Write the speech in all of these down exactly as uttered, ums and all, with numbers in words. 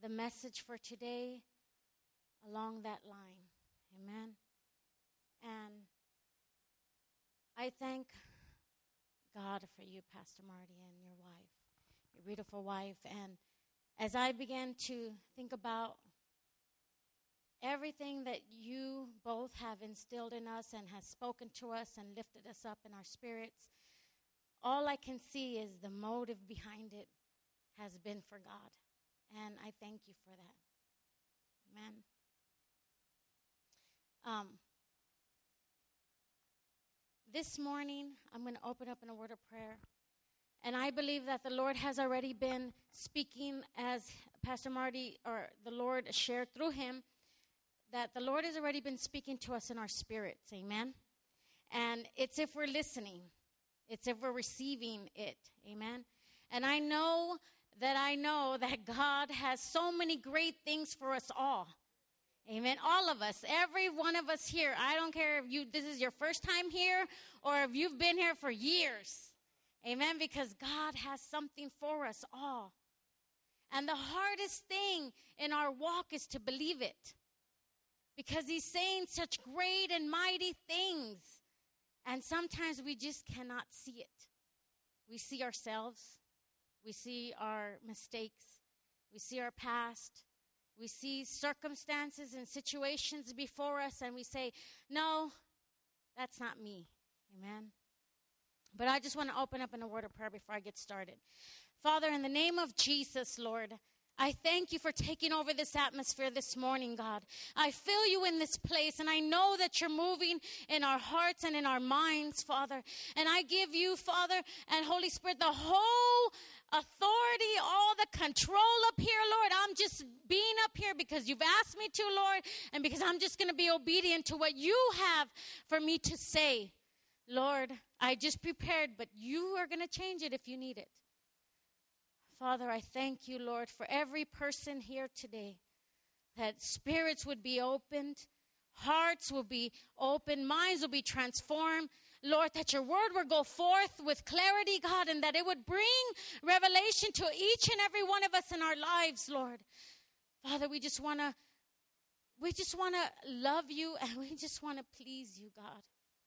the message for today along that line. Amen. And I thank God for you, Pastor Marty, and your wife, your beautiful wife. And as I began to think about everything that you both have instilled in us and has spoken to us and lifted us up in our spirits, all I can see is the motive behind it has been for God. And I thank you for that. Amen. Um, this morning, I'm going to open up in a word of prayer. And I believe that the Lord has already been speaking, as Pastor Marty, or the Lord shared through him, that the Lord has already been speaking to us in our spirits. Amen. And it's if we're listening. It's if we're receiving it. Amen. And I know that I know that God has so many great things for us all. Amen. All of us, every one of us here. I don't care if you this is your first time here or if you've been here for years. Amen. Because God has something for us all. And the hardest thing in our walk is to believe it. Because he's saying such great and mighty things. And sometimes we just cannot see it. We see ourselves. We see our mistakes. We see our past. We see circumstances and situations before us, and we say, no, that's not me. Amen. But I just want to open up in a word of prayer before I get started. Father, in the name of Jesus, Lord, I thank you for taking over this atmosphere this morning, God. I feel you in this place, and I know that you're moving in our hearts and in our minds, Father. And I give you, Father, and Holy Spirit, the whole authority, all the control up here, Lord. I'm just being up here because you've asked me to, Lord, and because I'm just going to be obedient to what you have for me to say. Lord, I just prepared, but you are going to change it if you need it. Father, I thank you, Lord, for every person here today, that spirits would be opened, hearts will be open, minds will be transformed. Lord, that your word will go forth with clarity, God, and that it would bring revelation to each and every one of us in our lives, Lord. Father, we just want to, we just want to love you, and we just want to please you, God.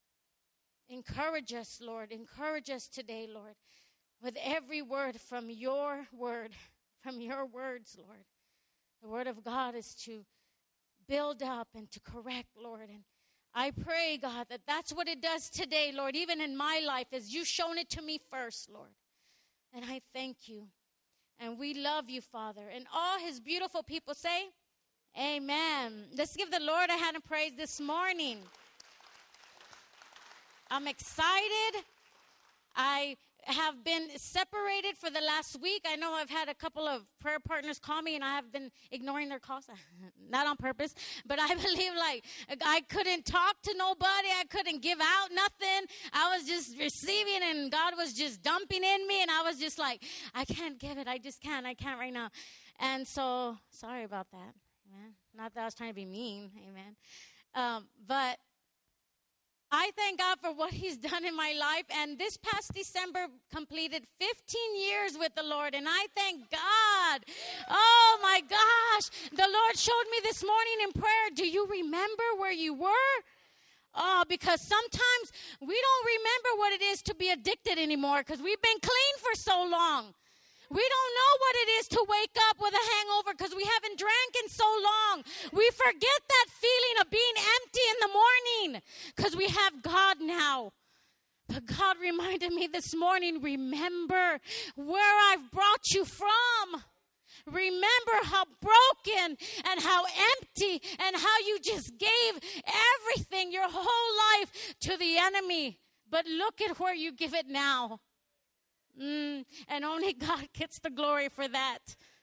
Encourage us, Lord. Encourage us today, Lord, with every word from your word, from your words, Lord. The word of God is to build up and to correct, Lord. And I pray, God, that that's what it does today, Lord, even in my life, as you've shown it to me first, Lord. And I thank you. And we love you, Father. And all his beautiful people say, amen. Let's give the Lord a hand of praise this morning. I'm excited. I have been separated for the last week. I know I've had a couple of prayer partners call me, and I have been ignoring their calls. Not on purpose, but I believe like I couldn't talk to nobody. I couldn't give out nothing. I was just receiving, and God was just dumping in me, and I was just like, I can't give it. I just can't. I can't right now. And so, sorry about that. Amen. Not that I was trying to be mean. Amen. Um, but I thank God for what he's done in my life. And this past December completed fifteen years with the Lord. And I thank God. Oh, my gosh. The Lord showed me this morning in prayer. Do you remember where you were? Oh, because sometimes we don't remember what it is to be addicted anymore because we've been clean for so long. We don't know what it is to wake up with a hangover because we haven't drank in so long. We forget that feeling of being empty in the morning because we have God now. But God reminded me this morning, remember where I've brought you from. Remember how broken and how empty and how you just gave everything, your whole life, to the enemy. But look at where you give it now. Mm, and only God gets the glory for that.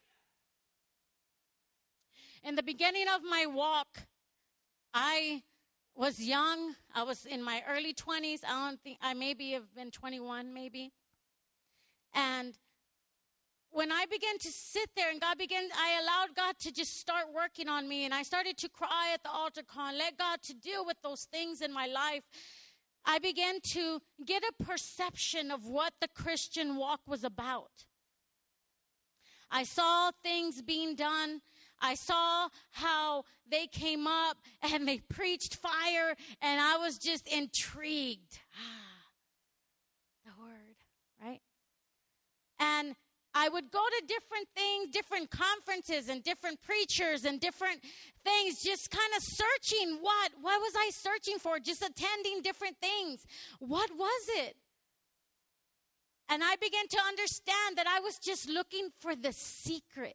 In the beginning of my walk, I was young. I was in my early twenties. I don't think I maybe have been twenty-one, maybe. And when I began to sit there and God began, I allowed God to just start working on me. And I started to cry at the altar call and let God to deal with those things in my life. I began to get a perception of what the Christian walk was about. I saw things being done. I saw how they came up and they preached fire, and I was just intrigued. Ah, the word, right? And I would go to different things, different conferences and different preachers and different things, just kind of searching what, what was I searching for? Just attending different things. What was it? And I began to understand that I was just looking for the secret.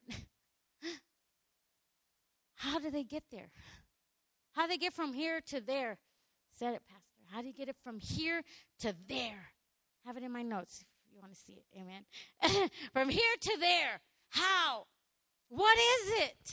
How do they get there? How do they get from here to there? Said it, Pastor. How do you get it from here to there? I have it in my notes if you want to see it. Amen. From here to there. How? What is it?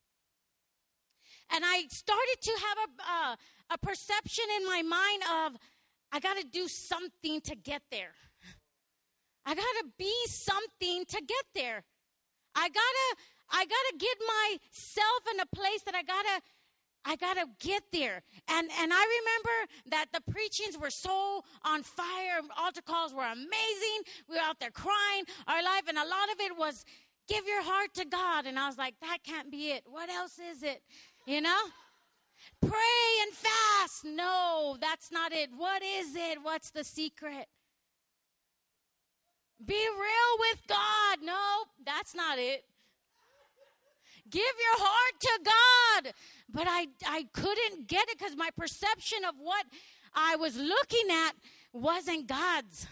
And I started to have a, uh, a perception in my mind of, I got to do something to get there. I got to be something to get there. I got to I got to get myself in a place that I got to I got to get there. And and I remember that the preachings were so on fire. Altar calls were amazing. We were out there crying our life, and a lot of it was give your heart to God. And I was like, that can't be it. What else is it? You know? Pray and fast. No, that's not it. What is it? What's the secret? Be real with God. No, that's not it. Give your heart to God. But I, I couldn't get it because my perception of what I was looking at wasn't God's.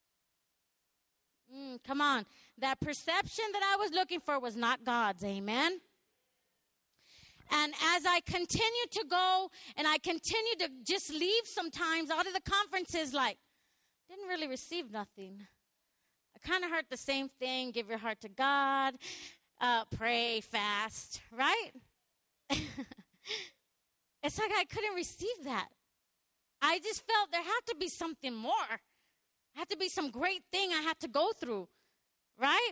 Mm, come on. That perception that I was looking for was not God's. Amen. And as I continued to go and I continued to just leave sometimes out of the conferences, like, didn't really receive nothing. I kind of heard the same thing. Give your heart to God. Uh, pray, fast, right? It's like I couldn't receive that. I just felt there had to be something more. There had to be some great thing I had to go through, right?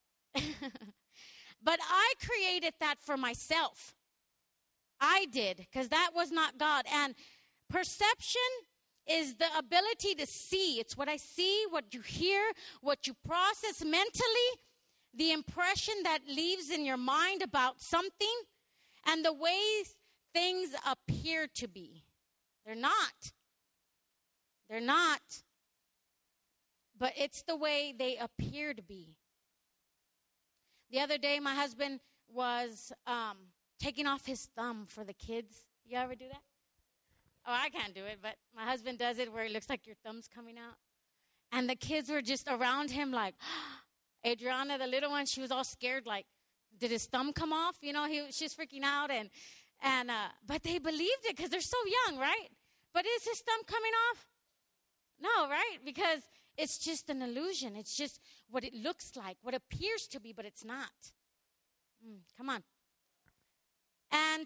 But I created that for myself. I did, because that was not God. And perception is the ability to see. It's what I see, what you hear, what you process mentally, the impression that leaves in your mind about something, and the ways things appear to be. They're not. They're not. But it's the way they appear to be. The other day, my husband was um, taking off his thumb for the kids. You ever do that? Oh, I can't do it, but my husband does it where it looks like your thumb's coming out. And the kids were just around him like, Adriana, the little one, she was all scared, like, did his thumb come off? You know, he, she's freaking out. And, and uh, but they believed it because they're so young, right? But is his thumb coming off? No, right? Because it's just an illusion. It's just what it looks like, what appears to be, but it's not. Mm, come on. And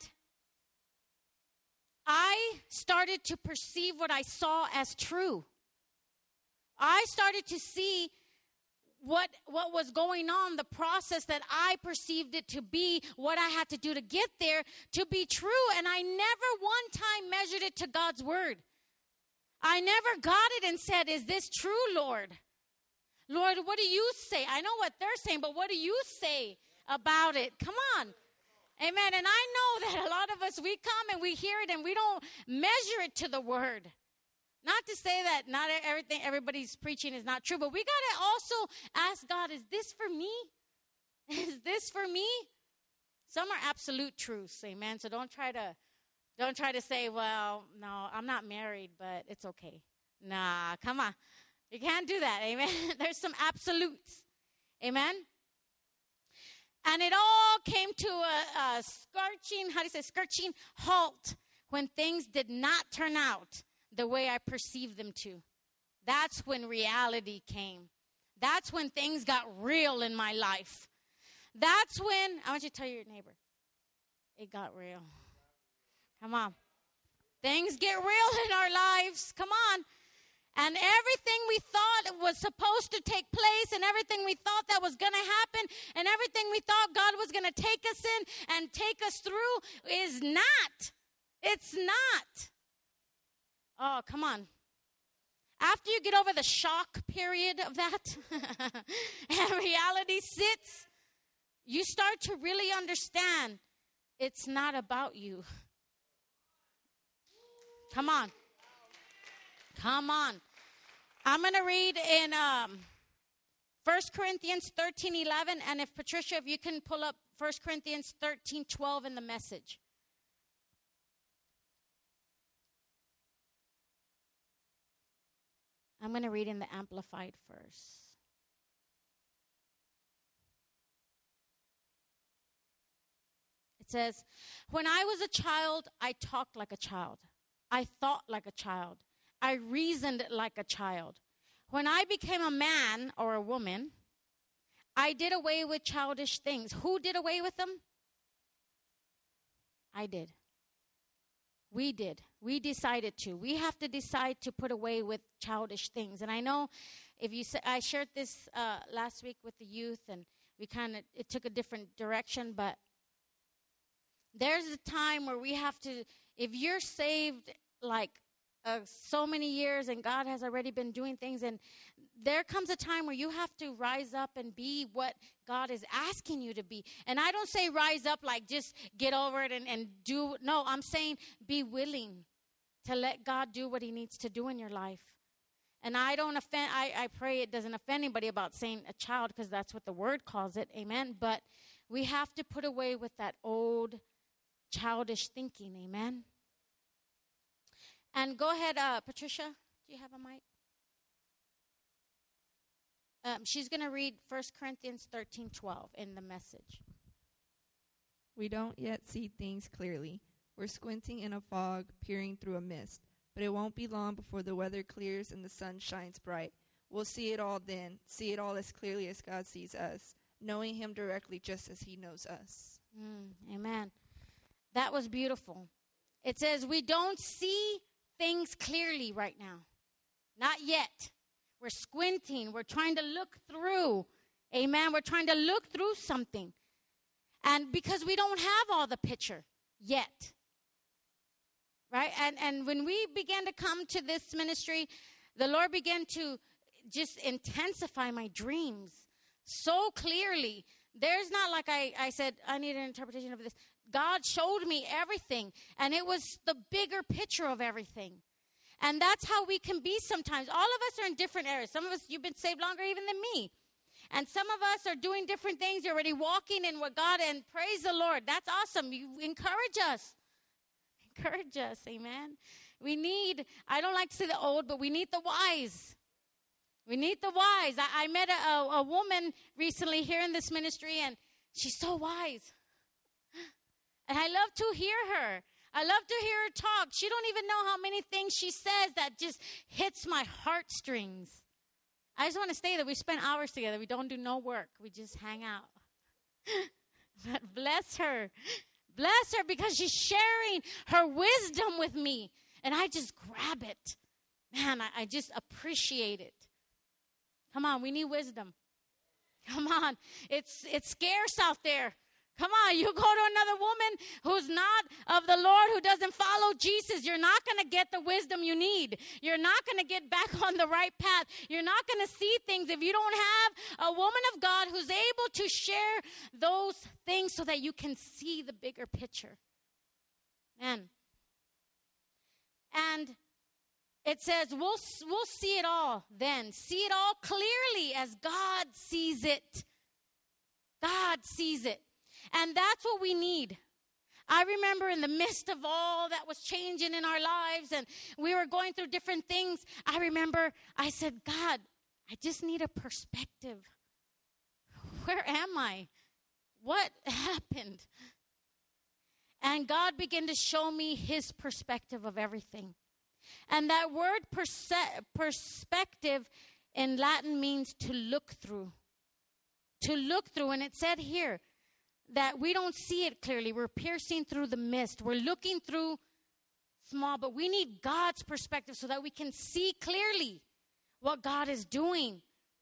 I started to perceive what I saw as true. I started to see what, what was going on, the process that I perceived it to be, what I had to do to get there to be true. And I never one time measured it to God's word. I never got it and said, is this true, Lord? Lord, what do you say? I know what they're saying, but what do you say about it? Come on. Amen. And I know that a lot of us, we come and we hear it and we don't measure it to the word. Not to say that not everything everybody's preaching is not true, but we got to also ask God, is this for me? Is this for me? Some are absolute truths. Amen. So don't try to don't try to say, well, no, I'm not married, but it's okay. Nah, come on. You can't do that. Amen. There's some absolutes. Amen. And it all came to a, a scorching, how do you say, scorching halt when things did not turn out the way I perceived them to. That's when reality came. That's when things got real in my life. That's when, I want you to tell your neighbor, it got real. Come on. Things get real in our lives. Come on. And everything we thought was supposed to take place and everything we thought that was going to happen and everything we thought God was going to take us in and take us through is not. It's not. Oh, come on. After you get over the shock period of that and reality sits, you start to really understand it's not about you. Come on. Come on. I'm going to read in um, First Corinthians thirteen eleven. And if, Patricia, if you can pull up First Corinthians thirteen twelve in the Message. I'm going to read in the Amplified first. It says, when I was a child, I talked like a child. I thought like a child. I reasoned like a child. When I became a man or a woman, I did away with childish things. Who did away with them? I did. We did. We decided to. We have to decide to put away with childish things. And I know if you say, I shared this uh, last week with the youth, and we kind of, it took a different direction, but there's a time where we have to, if you're saved like uh, so many years and God has already been doing things, and there comes a time where you have to rise up and be what God is asking you to be. And I don't say rise up like just get over it and, and do. No, I'm saying be willing to let God do what he needs to do in your life. And I don't offend, I, I pray it doesn't offend anybody about saying a child, because that's what the word calls it. Amen. But we have to put away with that old childish thinking. Amen. And go ahead, uh, Patricia. Do you have a mic? Um, she's going to read First Corinthians thirteen twelve in the Message. We don't yet see things clearly. We're squinting in a fog, peering through a mist. But it won't be long before the weather clears and the sun shines bright. We'll see it all then, see it all as clearly as God sees us, knowing him directly just as he knows us. Mm, amen. That was beautiful. It says we don't see things clearly right now. Not yet. We're squinting. We're trying to look through. Amen. We're trying to look through something. And because we don't have all the picture yet. Right? And and when we began to come to this ministry, the Lord began to just intensify my dreams so clearly. There's not like I, I said, I need an interpretation of this. God showed me everything. And it was the bigger picture of everything. And that's how we can be sometimes. All of us are in different areas. Some of us, you've been saved longer even than me. And some of us are doing different things. You're already walking in what God, and praise the Lord. That's awesome. You encourage us. Encourage us, amen. We need, I don't like to say the old, but we need the wise. We need the wise. I, I met a, a, a woman recently here in this ministry, and she's so wise. And I love to hear her. I love to hear her talk. She don't even know how many things she says that just hits my heartstrings. I just want to say that we spend hours together. We don't do no work. We just hang out. But bless her. Bless her, because she's sharing her wisdom with me. And I just grab it. Man, I, I just appreciate it. Come on, we need wisdom. Come on. It's it's scarce out there. Come on, you go to another woman who's not of the Lord, who doesn't follow Jesus. You're not going to get the wisdom you need. You're not going to get back on the right path. You're not going to see things if you don't have a woman of God who's able to share those things so that you can see the bigger picture. Man. And it says, we'll, we'll see it all then. See it all clearly as God sees it. God sees it. And that's what we need. I remember in the midst of all that was changing in our lives, and we were going through different things, I remember I said, God, I just need a perspective. Where am I? What happened? And God began to show me his perspective of everything. And that word perse- perspective in Latin means to look through. To look through. And it said here, that we don't see it clearly. We're piercing through the mist. We're looking through small, but we need God's perspective so that we can see clearly what God is doing.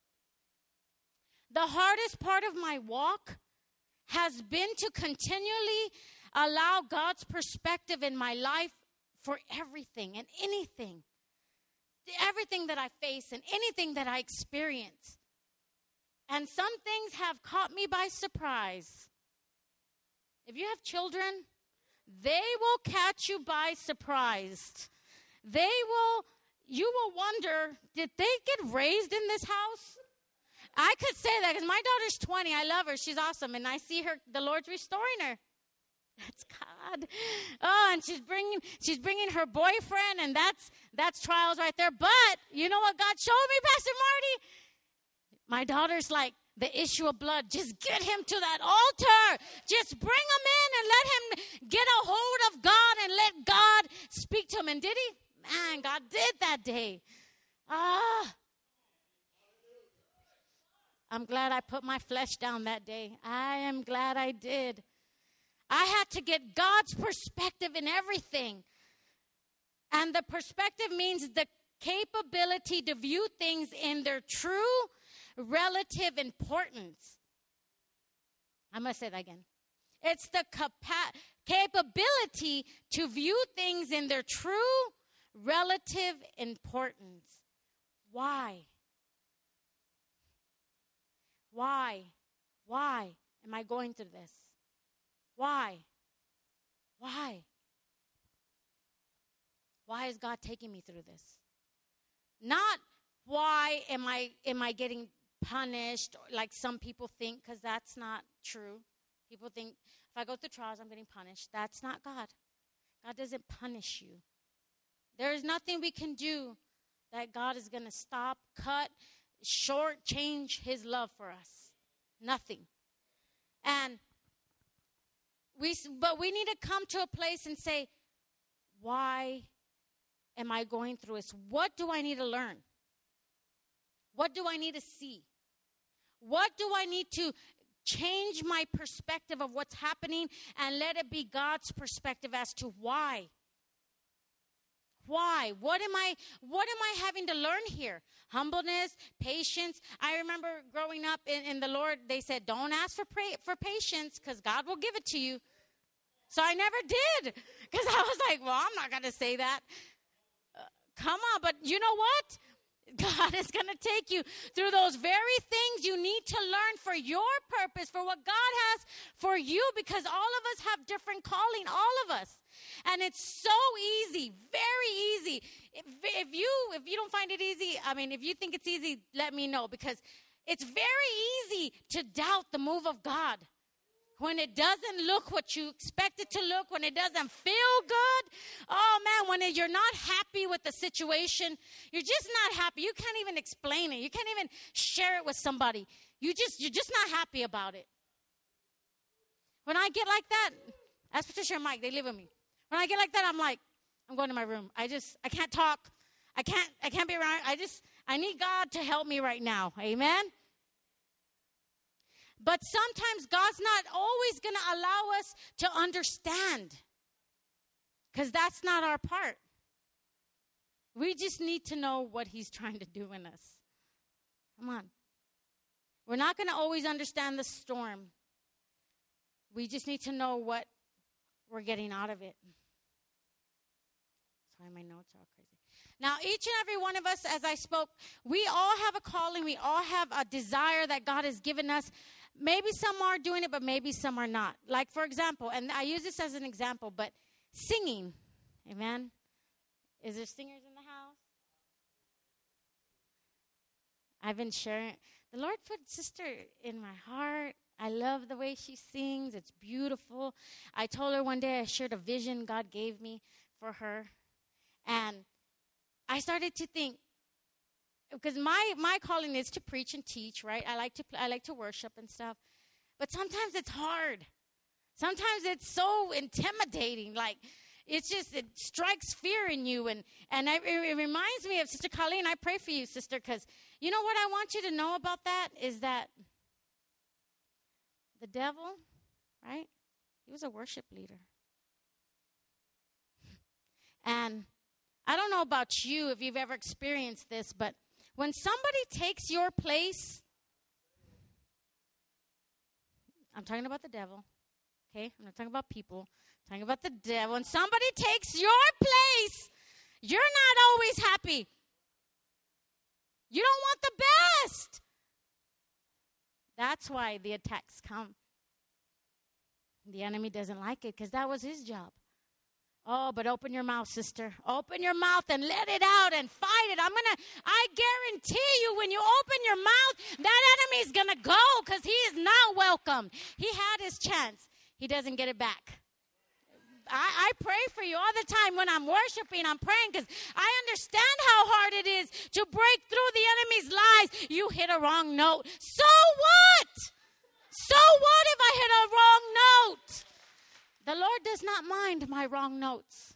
The hardest part of my walk has been to continually allow God's perspective in my life for everything and anything. Everything that I face and anything that I experience. And some things have caught me by surprise. If you have children, they will catch you by surprise. They will, you will wonder, did they get raised in this house? I could say that because my daughter's twenty. I love her. She's awesome. And I see her, the Lord's restoring her. That's God. Oh, and she's bringing, she's bringing her boyfriend, and that's, that's trials right there. But you know what God showed me, Pastor Marty? My daughter's like, the issue of blood, just get him to that altar. Just bring him in and let him get a hold of God and let God speak to him. And did he? Man, God did that day. Ah. I'm glad I put my flesh down that day. I am glad I did. I had to get God's perspective in everything. And the perspective means the capability to view things in their true relative importance. I'm going to say that again. It's the capa- capability to view things in their true relative importance. Why? Why? Why am I going through this? Why? Why? Why is God taking me through this? Not why am I am I getting punished like some people think, because that's not true. People think if I go through trials, I'm getting punished. That's not God. God doesn't punish you. There is nothing we can do that God is going to stop, cut, short, change his love for us. Nothing. And we, but we need to come to a place and say, why am I going through this? What do I need to learn? What do I need to see? What do I need to change my perspective of what's happening and let it be God's perspective as to why? Why? What am I what am I having to learn here? Humbleness, patience. I remember growing up in, in the Lord, they said, don't ask for pray, for patience because God will give it to you. So I never did because I was like, well, I'm not going to say that. Uh, come on, but you know what? God is going to take you through those very things you need to learn for your purpose, for what God has for you, because all of us have different calling, all of us. And it's so easy, very easy. If, if you if you don't find it easy, I mean, if you think it's easy, let me know, because it's very easy to doubt the move of God. When it doesn't look what you expect it to look, when it doesn't feel good. Oh, man, when you're not happy with the situation, you're just not happy. You can't even explain it. You can't even share it with somebody. You just, you're just not happy about it. When I get like that, as Patricia and Mike, they live with me. When I get like that, I'm like, I'm going to my room. I just, I can't talk. I can't, I can't be around. I just, I need God to help me right now. Amen? But sometimes God's not always going to allow us to understand, because that's not our part. We just need to know what he's trying to do in us. Come on. We're not going to always understand the storm. We just need to know what we're getting out of it. Sorry, my notes are all crazy. Now, each and every one of us, as I spoke, we all have a calling. We all have a desire that God has given us. Maybe some are doing it, but maybe some are not. Like, for example, and I use this as an example, but singing. Amen? Is there singers in the house? I've been sharing. The Lord put Sister in my heart. I love the way she sings. It's beautiful. I told her one day I shared a vision God gave me for her. And I started to think, because my, my calling is to preach and teach, right? I like to I like to worship and stuff. But sometimes it's hard. Sometimes it's so intimidating. Like, it's just, it strikes fear in you. And, and I, it, it reminds me of Sister Colleen. I pray for you, sister, because you know what I want you to know about that is that the devil, right? He was a worship leader. And I don't know about you if you've ever experienced this, but when somebody takes your place, I'm talking about the devil, okay? I'm not talking about people. I'm talking about the devil. When somebody takes your place, you're not always happy. You don't want the best. That's why the attacks come. The enemy doesn't like it because that was his job. Oh, but open your mouth, sister. Open your mouth and let it out and fight it. I'm going to, I guarantee you, when you open your mouth, that enemy's going to go because he is not welcome. He had his chance. He doesn't get it back. I, I pray for you all the time when I'm worshiping, I'm praying because I understand how hard it is to break through the enemy's lies. You hit a wrong note. So what? So what if I hit a wrong note? The Lord does not mind my wrong notes.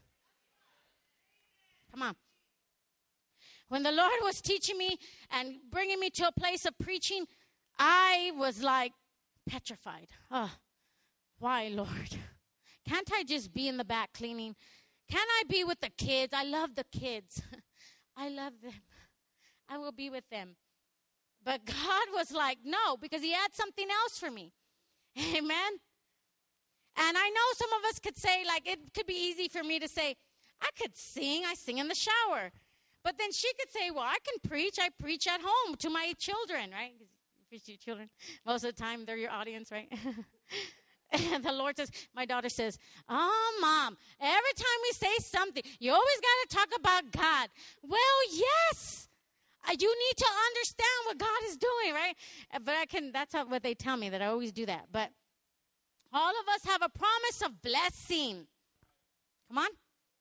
Come on. When the Lord was teaching me and bringing me to a place of preaching, I was like petrified. Oh, why, Lord? Can't I just be in the back cleaning? Can't I be with the kids? I love the kids. I love them. I will be with them. But God was like, no, because he had something else for me. Amen. And I know some of us could say, like, it could be easy for me to say, I could sing. I sing in the shower. But then she could say, well, I can preach. I preach at home to my children, right? You preach to your children. Most of the time, they're your audience, right? And the Lord says, my daughter says, oh, Mom, every time we say something, you always got to talk about God. Well, yes. Uh, you need to understand what God is doing, right? Uh, but I can, that's how, what they tell me, that I always do that. But all of us have a promise of blessing. Come on.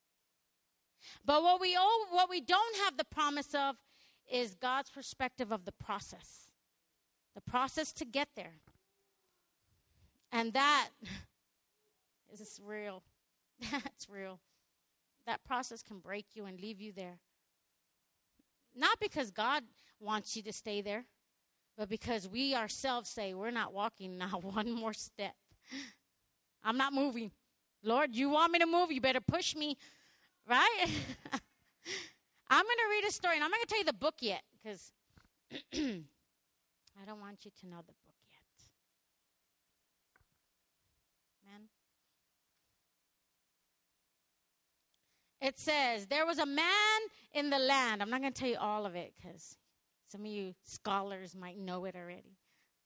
But what we owe, what we don't have the promise of is God's perspective of the process. The process to get there. And that is real. That's real. That process can break you and leave you there. Not because God wants you to stay there, but because we ourselves say we're not walking now one more step. I'm not moving. Lord, you want me to move? You better push me, right? I'm going to read a story, and I'm not going to tell you the book yet because I don't want you to know the book. It says, there was a man in the land. I'm not going to tell you all of it because some of you scholars might know it already.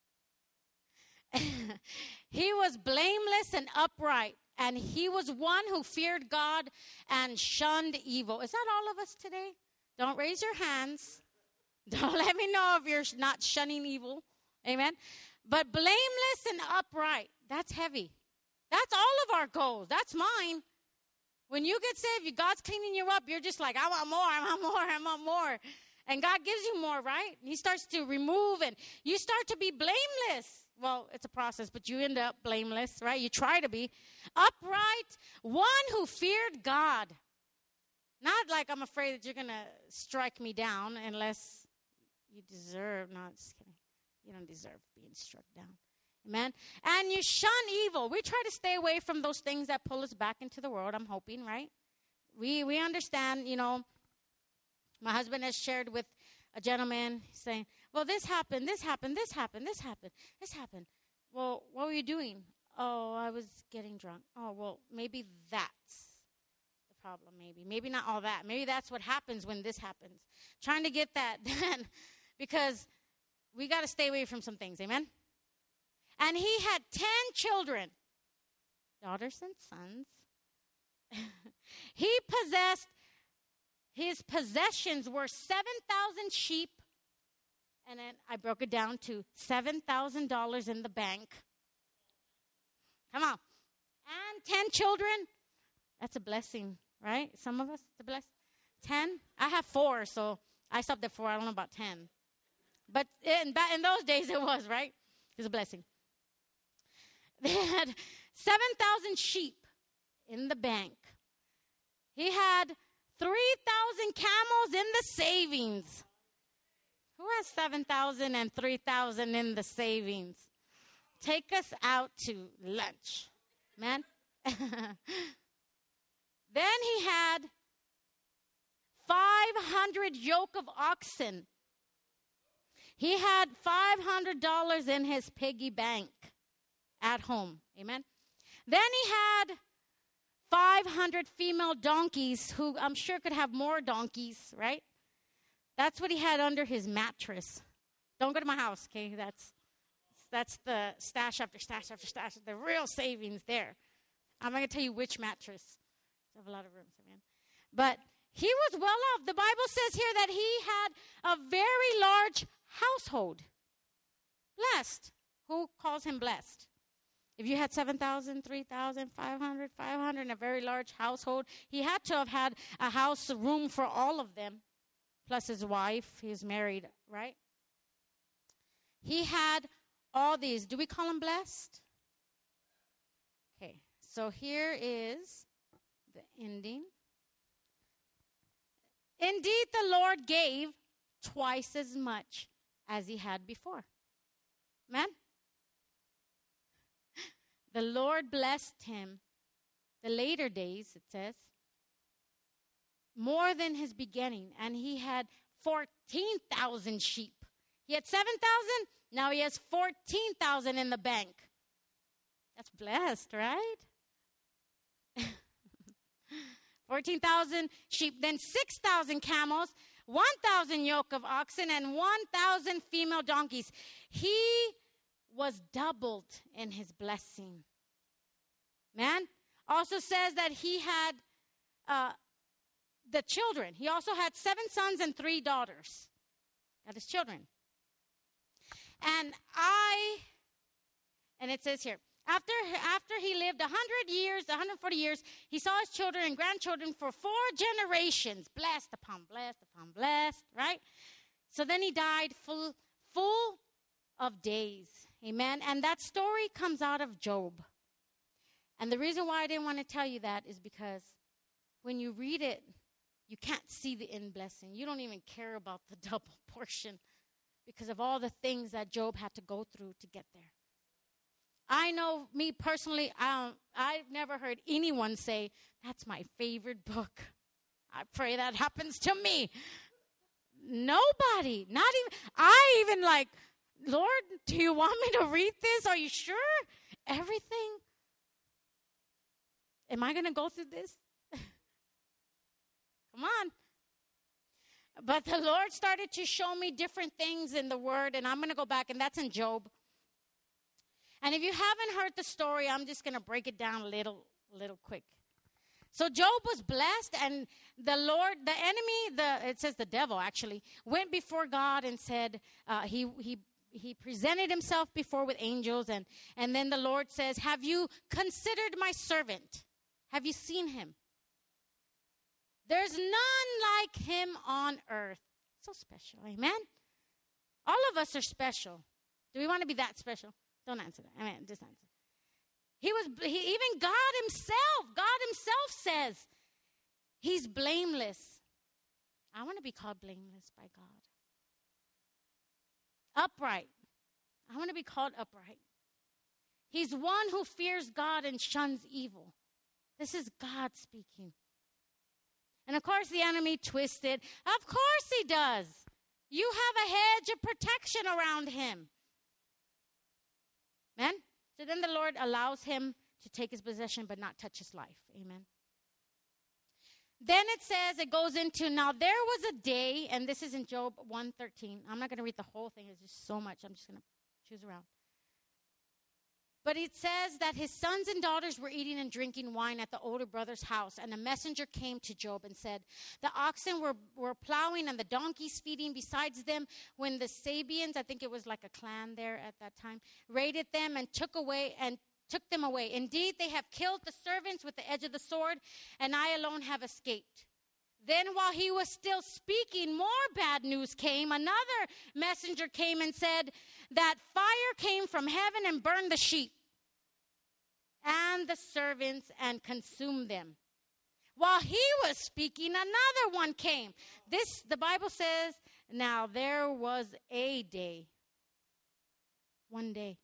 He was blameless and upright, and he was one who feared God and shunned evil. Is that all of us today? Don't raise your hands. Don't let me know if you're not shunning evil. Amen. But blameless and upright, that's heavy. That's all of our goals. That's mine. When you get saved, God's cleaning you up. You're just like, I want more, I want more, I want more. And God gives you more, right? He starts to remove, and you start to be blameless. Well, it's a process, but you end up blameless, right? You try to be. Upright, one who feared God. Not like I'm afraid that you're going to strike me down unless you deserve. No, just kidding. You don't deserve being struck down. Amen. And you shun evil. We try to stay away from those things that pull us back into the world, I'm hoping, right? We we understand, you know, my husband has shared with a gentleman saying, well, this happened, this happened, this happened, this happened, this happened. Well, what were you doing? Oh, I was getting drunk. Oh, well, maybe that's the problem, maybe. Maybe not all that. Maybe that's what happens when this happens. Trying to get that done because we got to stay away from some things, amen? And he had ten children, daughters and sons. He possessed, his possessions were seven thousand sheep. And then I broke it down to seven thousand dollars in the bank. Come on. And ten children. That's a blessing, right? Some of us, it's a blessing. ten? I have four, so I stopped at four. I don't know about ten. But in, in those days it was, right? It was a blessing. They had seven thousand sheep in the bank. He had three thousand camels in the savings. Who has seven thousand and three thousand in the savings? Take us out to lunch, man. Then he had five hundred yoke of oxen. He had five hundred dollars in his piggy bank at home. Amen. Then he had five hundred female donkeys who I'm sure could have more donkeys, right? That's what he had under his mattress. Don't go to my house, okay? That's That's the stash after stash after stash. The real savings there. I'm not going to tell you which mattress. I have a lot of rooms, amen. But he was well off. The Bible says here that he had a very large household. Blessed. Who calls him blessed? If you had seven thousand, three thousand, five hundred, five hundred in a very large household, he had to have had a house, a room for all of them, plus his wife. He's married, right? He had all these. Do we call him blessed? Okay, so here is the ending. Indeed, the Lord gave twice as much as he had before. Amen? The Lord blessed him the later days, it says, more than his beginning. And he had fourteen thousand sheep. He had seven thousand. Now he has fourteen thousand in the bank. That's blessed, right? fourteen thousand sheep. Then six thousand camels, one thousand yoke of oxen, and one thousand female donkeys. He was doubled in his blessing. Man, also says that he had uh, the children. He also had seven sons and three daughters. That is children. And I, and it says here, after, after he lived one hundred years, one hundred forty years, he saw his children and grandchildren for four generations. Blessed upon blessed upon blessed, right? So then he died full, full of days. Amen. And that story comes out of Job. And the reason why I didn't want to tell you that is because when you read it, you can't see the end blessing. You don't even care about the double portion because of all the things that Job had to go through to get there. I know, me personally, I I've never heard anyone say, that's my favorite book. I pray that happens to me. Nobody. Not even, I even like, Lord, do you want me to read this? Are you sure? Everything? Am I going to go through this? Come on. But the Lord started to show me different things in the Word, and I'm going to go back, and that's in Job. And if you haven't heard the story, I'm just going to break it down a little, little quick. So Job was blessed, and the Lord, the enemy, the it says the devil actually, went before God and said, uh, he he he presented himself before with angels, and, and then the Lord says, have you considered my servant? Have you seen him? There's none like him on earth. So special, amen? All of us are special. Do we want to be that special? Don't answer that. I mean, just answer. He was, he, even God himself, God himself says he's blameless. I want to be called blameless by God. Upright. I want to be called upright. He's one who fears God and shuns evil. This is God speaking. And of course the enemy twisted. Of course he does. You have a hedge of protection around him. Amen? So then the Lord allows him to take his possession but not touch his life. Amen. Then it says, it goes into, now there was a day, and this is in Job one thirteen. I'm not going to read the whole thing. It's just so much. I'm just going to choose around. But it says that his sons and daughters were eating and drinking wine at the older brother's house. And a messenger came to Job and said, the oxen were, were plowing and the donkeys feeding besides them when the Sabians, I think it was like a clan there at that time, raided them and took away and took them away. Indeed, they have killed the servants with the edge of the sword, and I alone have escaped. Then while he was still speaking, more bad news came. Another messenger came and said that fire came from heaven and burned the sheep and the servants and consumed them. While he was speaking, another one came. This, the Bible says, now there was a day. One day.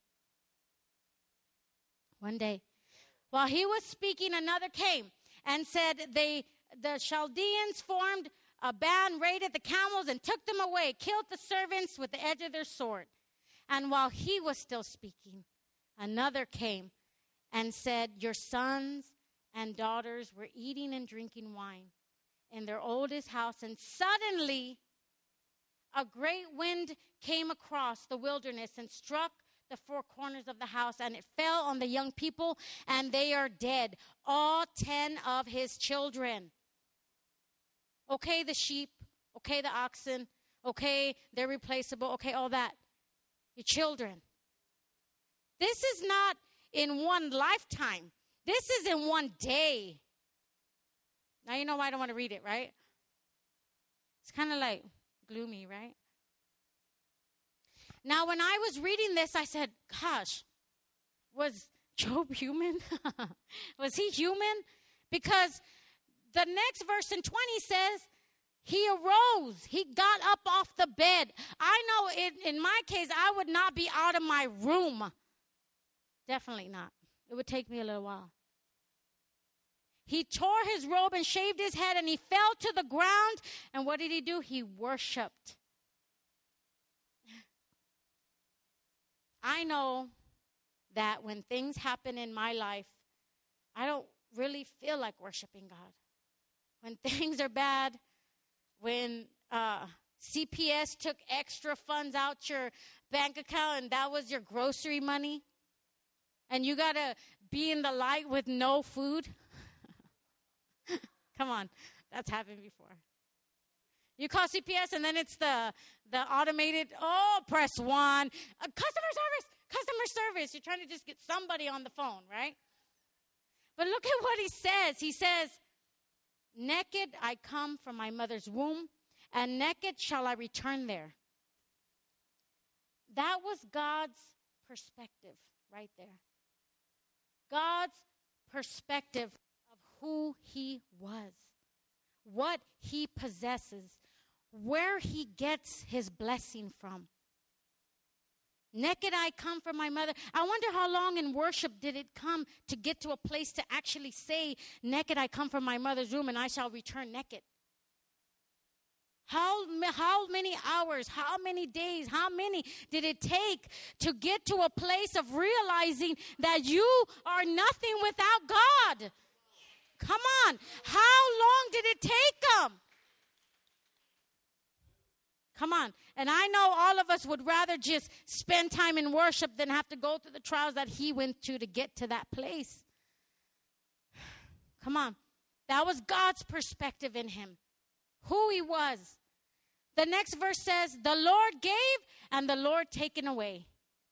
One day. While he was speaking, another came and said, they, the Chaldeans formed a band, raided the camels, and took them away, killed the servants with the edge of their sword. And while he was still speaking, another came and said, your sons and daughters were eating and drinking wine in their oldest house, and suddenly a great wind came across the wilderness and struck the four corners of the house, and it fell on the young people, and they are dead. All ten of his children. Okay, the sheep. Okay, the oxen. Okay, they're replaceable. Okay, all that. Your children. This is not in one lifetime. This is in one day. Now you know why I don't want to read it, right? It's kind of like gloomy, right? Now, when I was reading this, I said, gosh, was Job human? Was he human? Because the next verse in twenty says, he arose. He got up off the bed. I know in, in my case, I would not be out of my room. Definitely not. It would take me a little while. He tore his robe and shaved his head, and he fell to the ground. And what did he do? He worshiped. I know that when things happen in my life, I don't really feel like worshiping God. When things are bad, when uh, C P S took extra funds out your bank account and that was your grocery money, and you got to be in the light with no food. Come on, that's happened before. You call C P S and then it's the the automated, oh, press one. Uh, customer service, customer service. You're trying to just get somebody on the phone, right? But look at what he says. He says, naked I come from my mother's womb, and naked shall I return there. That was God's perspective right there. God's perspective of who he was, what he possesses, where he gets his blessing from. Naked I come from my mother. I wonder how long in worship did it come to get to a place to actually say, naked I come from my mother's womb and I shall return naked. How, how many hours, how many days, how many did it take to get to a place of realizing that you are nothing without God? Come on. How long did it take them? Come on. And I know all of us would rather just spend time in worship than have to go through the trials that he went to to get to that place. Come on. That was God's perspective in him, who he was. The next verse says, the Lord gave and the Lord taken away.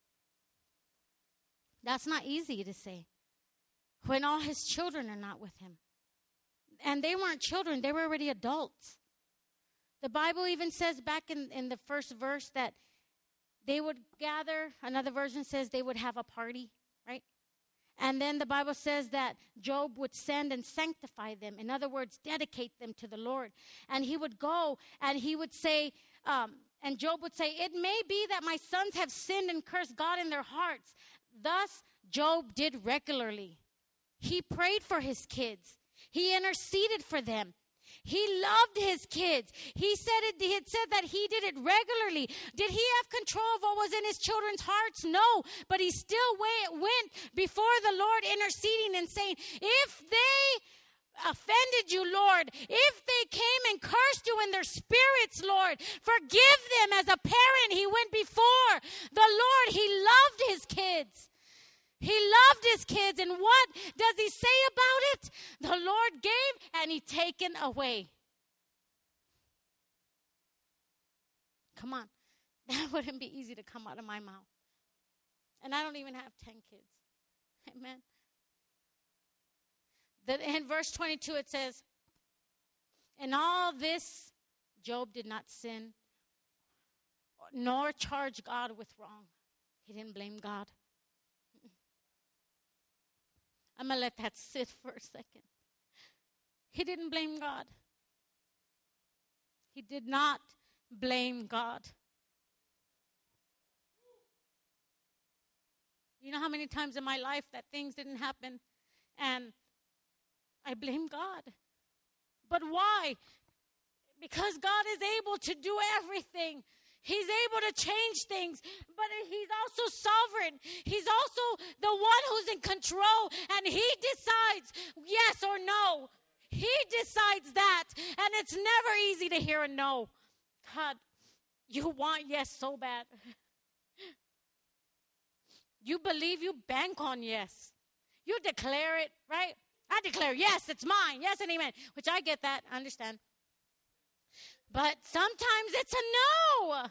That's not easy to say when all his children are not with him. And they weren't children, they were already adults. The Bible even says back in, in the first verse that they would gather. Another version says they would have a party, right? And then the Bible says that Job would send and sanctify them. In other words, dedicate them to the Lord. And he would go and he would say, um, and Job would say, it may be that my sons have sinned and cursed God in their hearts. Thus, Job did regularly. He prayed for his kids. He interceded for them. He loved his kids. He said it, he had said that he did it regularly. Did he have control of what was in his children's hearts? No. But he still went before the Lord interceding and saying, if they offended you, Lord, if they came and cursed you in their spirits, Lord, forgive them. As a parent, he went before the Lord. He loved his kids. He loved his kids. And what does he say about it? The Lord gave and he taken away. Come on. That wouldn't be easy to come out of my mouth. And I don't even have ten kids. Amen. The, in verse twenty-two it says, in all this, Job did not sin, nor charge God with wrong. He didn't blame God. I'm going to let that sit for a second. He didn't blame God. He did not blame God. You know how many times in my life that things didn't happen and I blame God. But why? Because God is able to do everything. He's able to change things, but he's also sovereign. He's also the one who's in control, and he decides yes or no. He decides that, and it's never easy to hear a no. God, you want yes so bad. You believe, you bank on yes. You declare it, right? I declare, yes, it's mine. Yes and amen. Which I get that. I understand. But sometimes it's a no.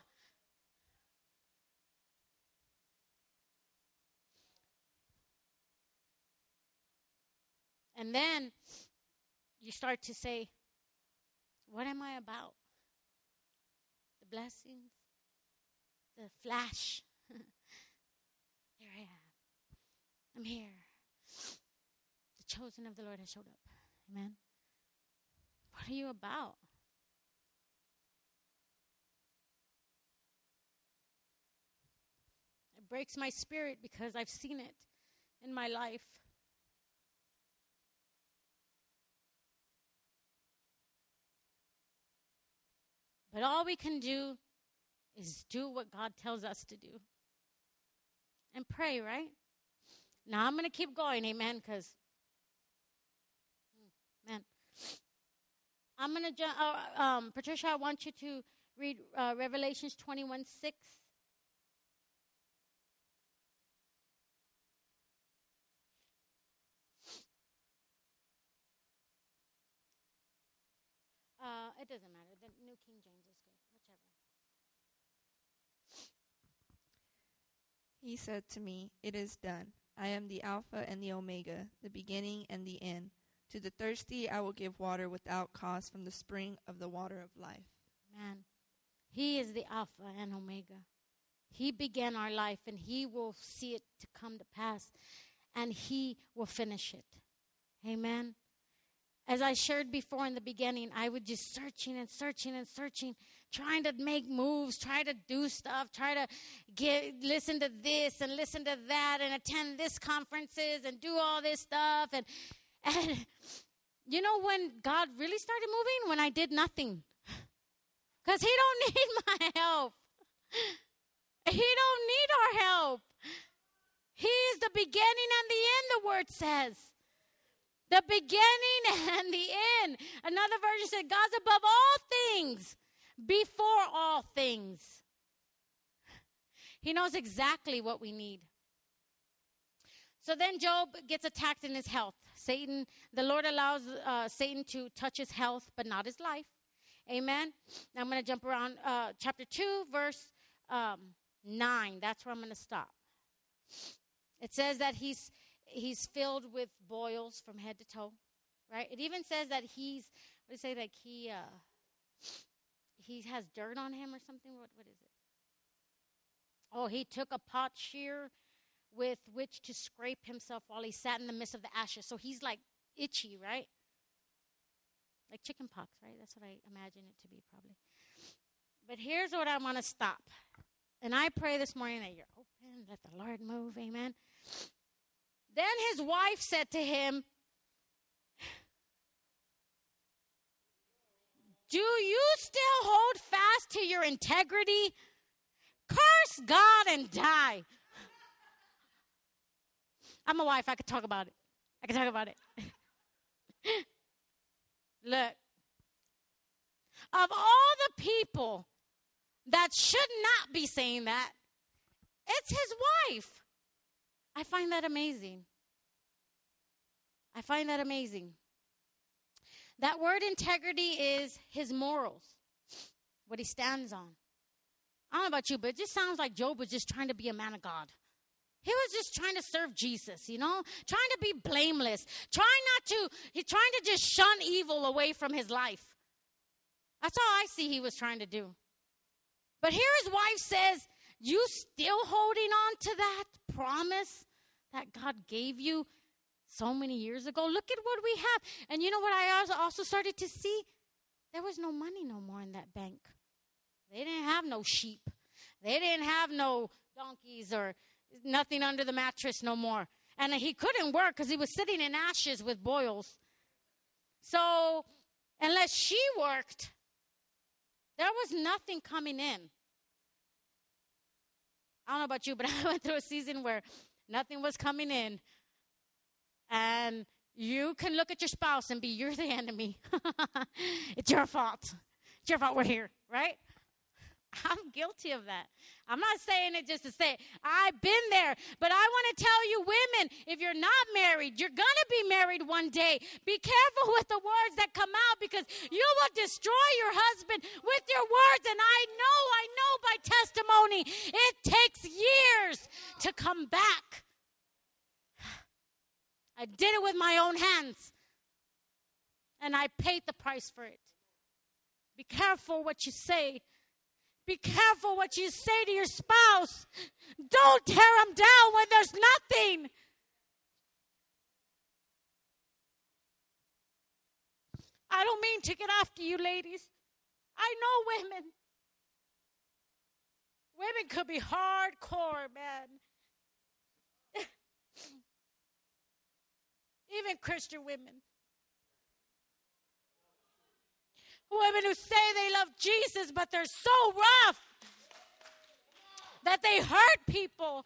And then you start to say, what am I about? The blessings, the flash. Here I am. I'm here. The chosen of the Lord has showed up. Amen. What are you about? It breaks my spirit because I've seen it in my life. But all we can do is do what God tells us to do. And pray, right? Now I'm going to keep going, amen, because, man. I'm going to, ju- uh, um, Patricia, I want you to read uh, Revelations twenty-one six. Uh, it doesn't matter. The New King James is good. Whichever. He said to me, "It is done. I am the Alpha and the Omega, the beginning and the end. To the thirsty I will give water without cost from the spring of the water of life." Man, He is the Alpha and Omega. He began our life, and He will see it to come to pass, and He will finish it. Amen. As I shared before in the beginning, I was just searching and searching and searching, trying to make moves, try to do stuff, try to get listen to this and listen to that and attend this conferences and do all this stuff. And, and you know when God really started moving? When I did nothing. Because He don't need my help. He don't need our help. He is the beginning and the end, the Word says. The beginning and the end. Another version said, God's above all things, before all things. He knows exactly what we need. So then Job gets attacked in his health. Satan, the Lord allows uh, Satan to touch his health, but not his life. Amen. Now I'm going to jump around uh, chapter two, verse um, nine. That's where I'm going to stop. It says that he's he's filled with boils from head to toe, right? It even says that he's, what do you say, like he uh, he has dirt on him or something. What What is it? Oh, he took a pot shear with which to scrape himself while he sat in the midst of the ashes. So he's like itchy, right? Like chicken pox, right? That's what I imagine it to be probably. But here's what I want to stop. And I pray this morning that you're open, let the Lord move, amen. Then his wife said to him, "Do you still hold fast to your integrity? Curse God and die." I'm a wife. I could talk about it. I could talk about it. Look. Of all the people that should not be saying that, it's his wife. I find that amazing. I find that amazing. That word integrity is his morals, what he stands on. I don't know about you, but it just sounds like Job was just trying to be a man of God. He was just trying to serve Jesus, you know, trying to be blameless, trying not to, he's trying to just shun evil away from his life. That's all I see he was trying to do. But here his wife says, you still holding on to that promise that God gave you so many years ago? Look at what we have. And you know what I also started to see? There was no money no more in that bank. They didn't have no sheep. They didn't have no donkeys or nothing under the mattress no more. And he couldn't work because he was sitting in ashes with boils. So unless she worked, there was nothing coming in. I don't know about you, but I went through a season where nothing was coming in. And you can look at your spouse and be, you're the enemy. It's your fault. It's your fault we're here, right? I'm guilty of that. I'm not saying it just to say it. I've been there. But I want to tell you, women, if you're not married, you're going to be married one day. Be careful with the words that come out, because you will destroy your husband with your words. And I know, I know by testimony, it takes years to come back. I did it with my own hands. And I paid the price for it. Be careful what you say. Be careful what you say to your spouse. Don't tear them down when there's nothing. I don't mean to get after you, ladies. I know women. Women could be hardcore, man. Even Christian women. Women who say they love Jesus, but they're so rough that they hurt people.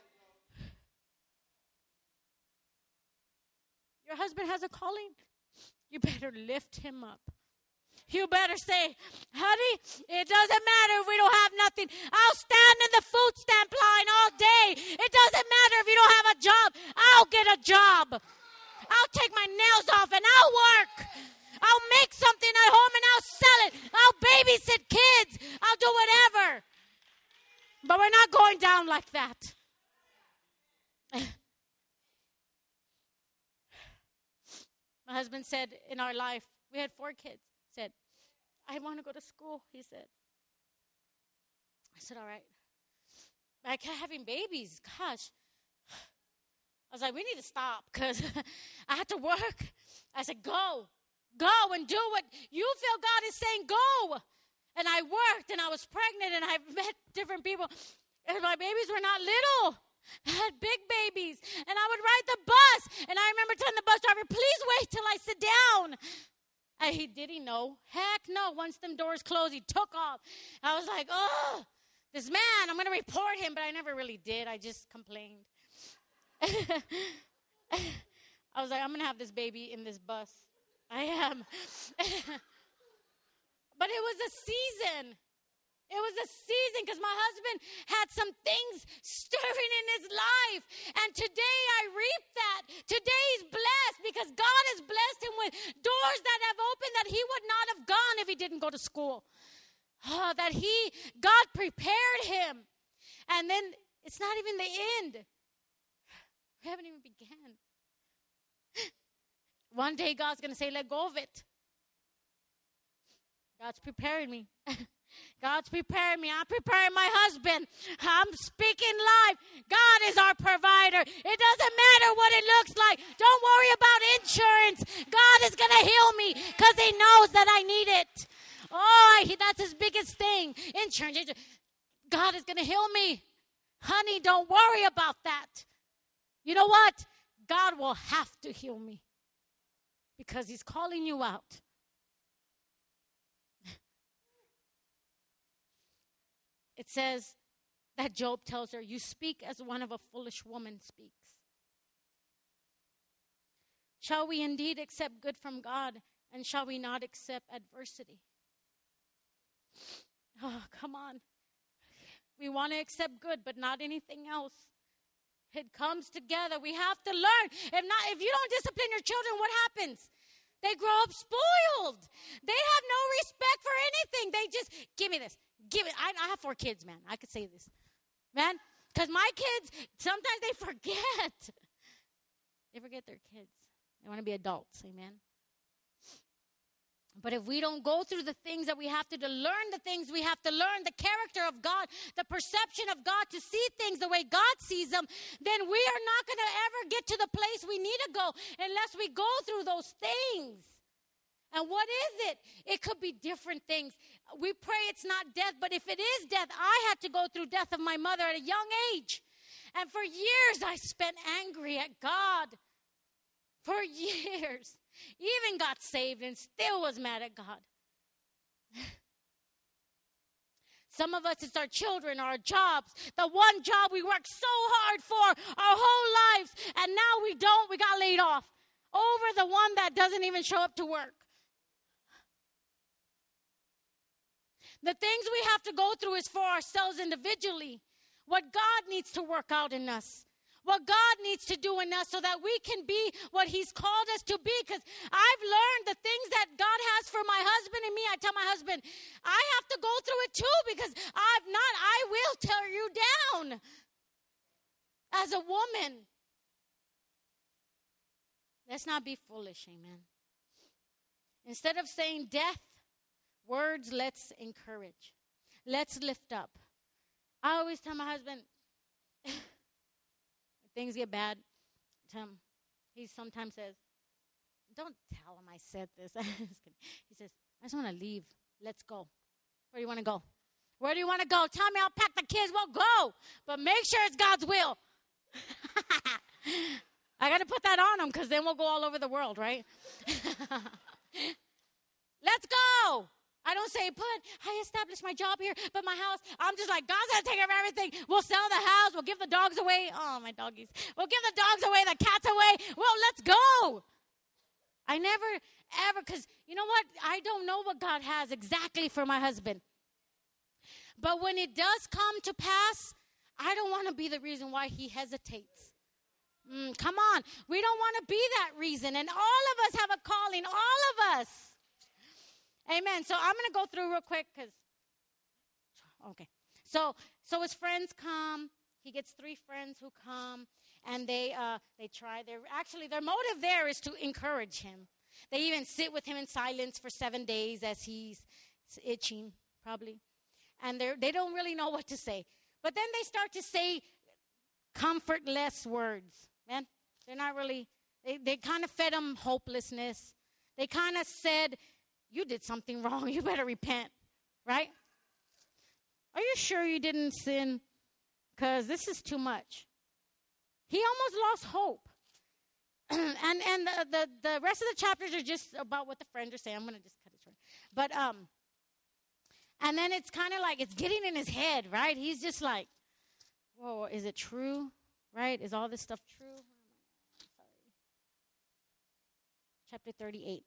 Your husband has a calling. You better lift him up. You better say, honey, it doesn't matter if we don't have nothing. I'll stand in the food stamp line all day. It doesn't matter if you don't have a job. I'll get a job. I'll take my nails off and I'll work. I'll make something at home and I'll sell it. I'll babysit kids. I'll do whatever. But we're not going down like that. My husband said in our life, we had four kids, said, I want to go to school, he said. I said, all right. But I kept having babies. Gosh. I was like, we need to stop because I had to work. I said, go. Go and do what you feel God is saying, go. And I worked, and I was pregnant, and I met different people. And my babies were not little. I had big babies. And I would ride the bus. And I remember telling the bus driver, please wait till I sit down. And he did he know? Heck no. Once them doors closed, he took off. I was like, oh, this man, I'm going to report him. But I never really did. I just complained. I was like, I'm going to have this baby in this bus. I am. But it was a season. It was a season because my husband had some things stirring in his life. And today I reap that. Today he's blessed because God has blessed him with doors that have opened that he would not have gone if he didn't go to school. Oh, that he, God prepared him. And then it's not even the end. We haven't even begun. One day God's going to say, let go of it. God's preparing me. God's preparing me. I'm preparing my husband. I'm speaking life. God is our provider. It doesn't matter what it looks like. Don't worry about insurance. God is going to heal me because he knows that I need it. Oh, he, that's his biggest thing. Insurance. God is going to heal me. Honey, don't worry about that. You know what? God will have to heal me because he's calling you out. It says that Job tells her, you speak as one of a foolish woman speaks. Shall we indeed accept good from God, and shall we not accept adversity? Oh, come on. We want to accept good, but not anything else. It comes together. We have to learn. If not, if you don't discipline your children, what happens? They grow up spoiled. They have no respect for anything. They just, give me this. Give it. I, I have four kids, man. I could say this. Man, because my kids, sometimes they forget. They forget their kids. They want to be adults. Amen. But if we don't go through the things that we have to, to learn the things we have to learn, the character of God, the perception of God, to see things the way God sees them, then we are not going to ever get to the place we need to go unless we go through those things. And what is it? It could be different things. We pray it's not death, but if it is death, I had to go through death of my mother at a young age. And for years I spent angry at God. For years. Even got saved and still was mad at God. Some of us, it's our children, our jobs. The one job we worked so hard for our whole lives, and now we don't. We got laid off over the one that doesn't even show up to work. The things we have to go through is for ourselves individually. What God needs to work out in us. What God needs to do in us so that we can be what he's called us to be. Because I've learned the things that God has for my husband and me. I tell my husband, I have to go through it too because I've not, I will tear you down as a woman. Let's not be foolish, amen. Instead of saying death, words, let's encourage. Let's lift up. I always tell my husband, things get bad, tell him, he sometimes says, don't tell him I said this. He says, I just want to leave. Let's go. Where do you want to go? Where do you want to go? Tell me, I'll pack the kids. We'll go. But make sure it's God's will. I got to put that on him because then we'll go all over the world, right? Let's go. I don't say, but I established my job here, but my house, I'm just like, God's going to take care of everything. We'll sell the house. We'll give the dogs away. Oh, my doggies. We'll give the dogs away, the cats away. Well, let's go. I never, ever, because you know what? I don't know what God has exactly for my husband. But when it does come to pass, I don't want to be the reason why he hesitates. Mm, come on. We don't want to be that reason. And all of us have a calling. All of us. Amen. So I'm going to go through real quick because, okay. So so his friends come. He gets three friends who come, and they uh, they try. Their actually, their motive there is to encourage him. They even sit with him in silence for seven days as he's itching, probably. And they they don't really know what to say. But then they start to say comfortless words. Man, they're not really, they, they kind of fed him hopelessness. They kind of said, you did something wrong. You better repent, right? Are you sure you didn't sin? Because this is too much. He almost lost hope. and and the, the, the rest of the chapters are just about what the friends are saying. I'm going to just cut it short. But, um, and then it's kind of like, it's getting in his head, right? He's just like, whoa, is it true? Right? Is all this stuff true? Sorry. Chapter thirty-eight.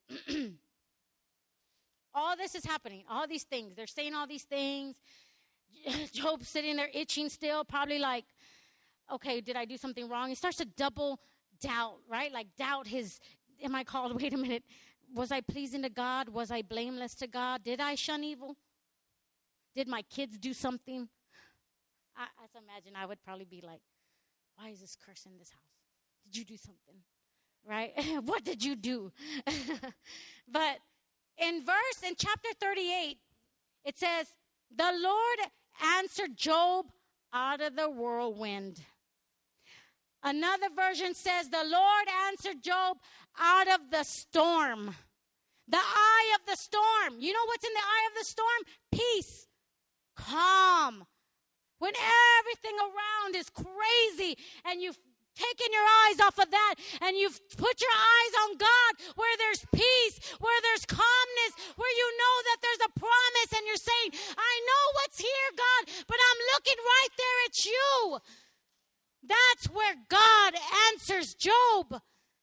All this is happening. All these things. They're saying all these things. Job's sitting there itching still, probably like, okay, did I do something wrong? He starts to double doubt, right? Like doubt his, am I called? Wait a minute. Was I pleasing to God? Was I blameless to God? Did I shun evil? Did my kids do something? I, I imagine I would probably be like, why is this curse in this house? Did you do something? Right? What did you do? But in verse, in chapter thirty-eight, it says, the Lord answered Job out of the whirlwind. Another version says, the Lord answered Job out of the storm. The eye of the storm. You know what's in the eye of the storm? Peace. Calm. When everything around is crazy and you've taken your eyes off of that and you've put your eyes on God where there's peace, where there's calmness, where you know that there's a promise and you're saying, I know what's here, God, but I'm looking right there at you. That's where God answers Job.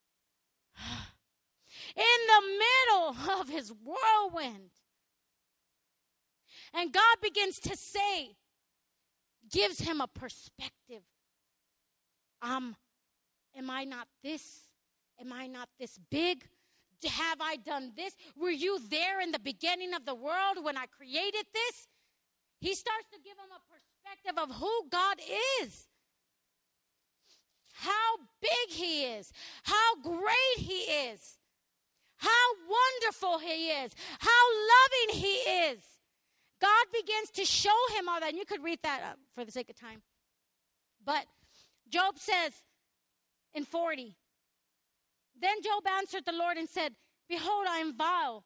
In the middle of his whirlwind. And God begins to say, gives him a perspective. Um, am I not this? Am I not this big? Have I done this? Were you there in the beginning of the world when I created this? He starts to give him a perspective of who God is. How big he is. How great he is. How wonderful he is. How loving he is. God begins to show him all that. And you could read that up for the sake of time. But Job says in forty, then Job answered the Lord and said, behold, I am vile.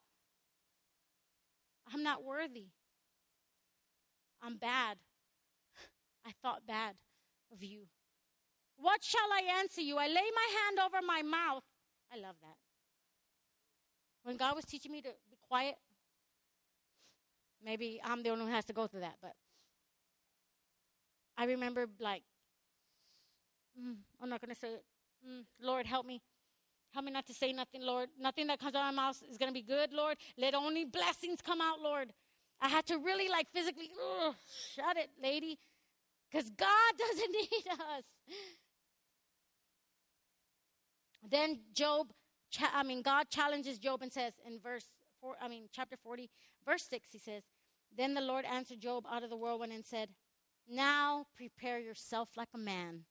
I'm not worthy. I'm bad. I thought bad of you. What shall I answer you? I lay my hand over my mouth. I love that. When God was teaching me to be quiet, maybe I'm the only one who has to go through that, but I remember like, mm, I'm not going to say it. Mm, Lord, help me. Help me not to say nothing, Lord. Nothing that comes out of my mouth is going to be good, Lord. Let only blessings come out, Lord. I had to really like physically, ugh, shut it, lady. Because God doesn't need us. Then Job, cha- I mean, God challenges Job and says in verse four, I mean, chapter forty, verse six, he says, then the Lord answered Job out of the whirlwind and said, now prepare yourself like a man.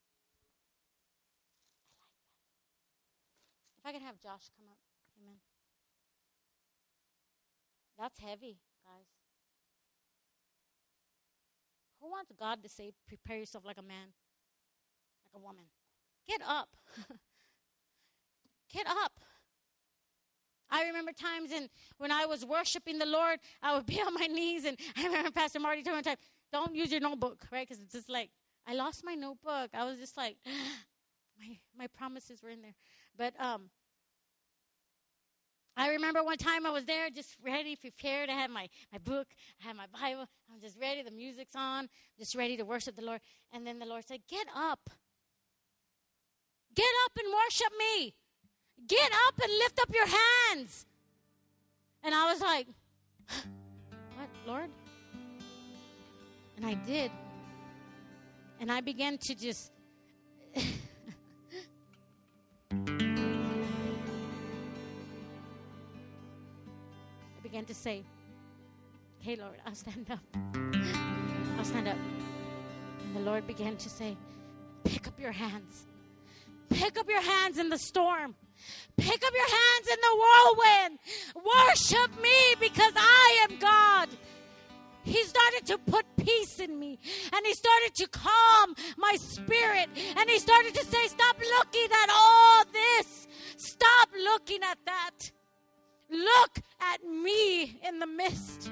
If I could have Josh come up. Amen. That's heavy, guys. Who wants God to say, prepare yourself like a man, like a woman? Get up. Get up. I remember times in when I was worshiping the Lord, I would be on my knees, and I remember Pastor Marty told me one time, don't use your notebook, right? Because it's just like, I lost my notebook. I was just like, my my promises were in there. But um, I remember one time I was there just ready, prepared. I had my, my book, I had my Bible. I'm just ready. The music's on, just ready to worship the Lord. And then the Lord said, get up. Get up and worship me. Get up and lift up your hands. And I was like, what, Lord? And I did. And I began to just I began to say, hey, Lord, I'll stand up. I'll stand up. And the Lord began to say, pick up your hands. Pick up your hands in the storm. Pick up your hands in the whirlwind. Worship me because I am God. He started to put peace in me. And he started to calm my spirit. And he started to say, stop looking at all this. Stop looking at that. Look at me in the midst.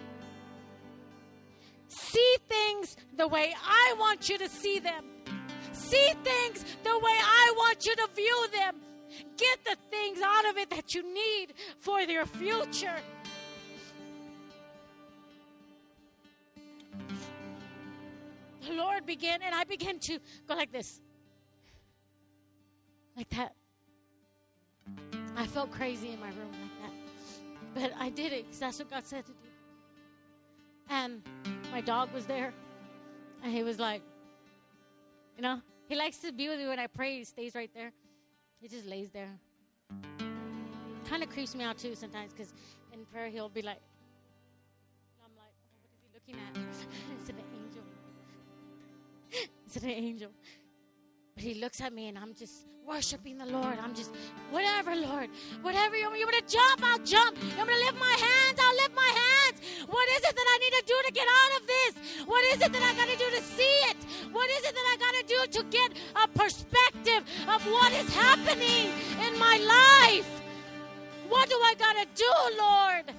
See things the way I want you to see them. See things the way I want you to view them. Get the things out of it that you need for your future. The Lord began, and I began to go like this. Like that. I felt crazy in my room like that. But I did it because that's what God said to do. And my dog was there. And he was like, you know, he likes to be with me when I pray. He stays right there. He just lays there. Kind of creeps me out too sometimes because in prayer he'll be like, and I'm like, oh, what is he looking at? It's an angel. It's an angel. But he looks at me and I'm just worshiping the Lord. I'm just, whatever, Lord. Whatever you want me to jump, I'll jump. You want me to lift my hands, I'll lift my hands. What is it that I need to do to get out of this? What is it that I got to do to see it? What is it that I got to do to get a perspective of what is happening in my life? What do I got to do, Lord?